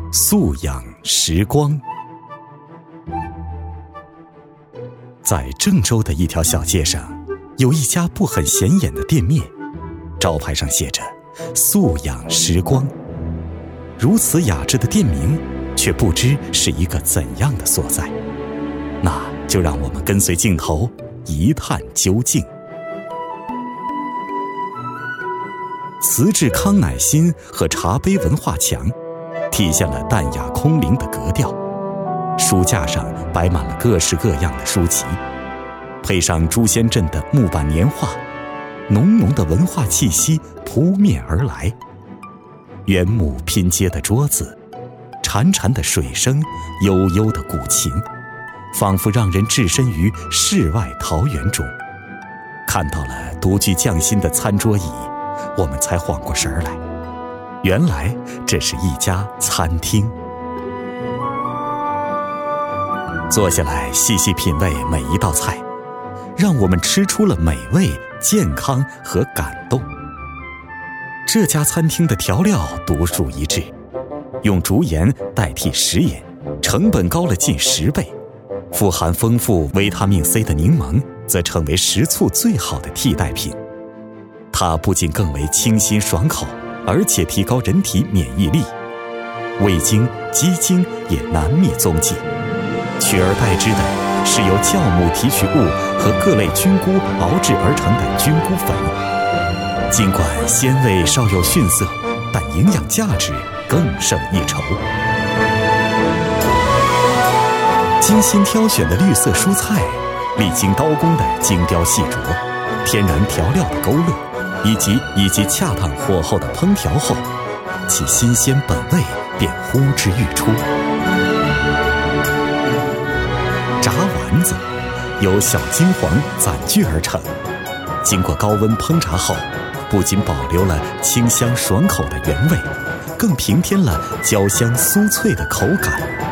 素养时光。在郑州的一条小街上，有一家不很显眼的店面，招牌上写着素养时光。如此雅致的店名，却不知是一个怎样的所在。那就让我们跟随镜头一探究竟。瓷质康乃馨和茶杯文化墙，体现了淡雅空灵的格调。书架上摆满了各式各样的书籍，配上朱仙镇的木板年画，浓浓的文化气息扑面而来。原木拼接的桌子，潺潺的水声，悠悠的古琴，仿佛让人置身于世外桃源中。看到了独具匠心的餐桌椅，我们才缓过神来，原来这是一家餐厅。坐下来细细品味每一道菜，让我们吃出了美味、健康和感动。这家餐厅的调料独树一帜，用竹盐代替食盐，成本高了近10倍。富含丰富维他命 C 的柠檬则成为食醋最好的替代品。它不仅更为清新爽口，而且提高人体免疫力。味精、鸡精也难觅踪迹，取而代之的是由酵母提取物和各类菌菇熬制而成的菌菇粉。尽管鲜味稍有逊色，但营养价值更胜一筹。精心挑选的绿色蔬菜，历经刀工的精雕细琢，天然调料的勾勒，以及恰当火候的烹调后，其新鲜本味便呼之欲出。炸丸子由小金黄攒聚而成，经过高温烹炸后，不仅保留了清香爽口的原味，更平添了焦香酥脆的口感。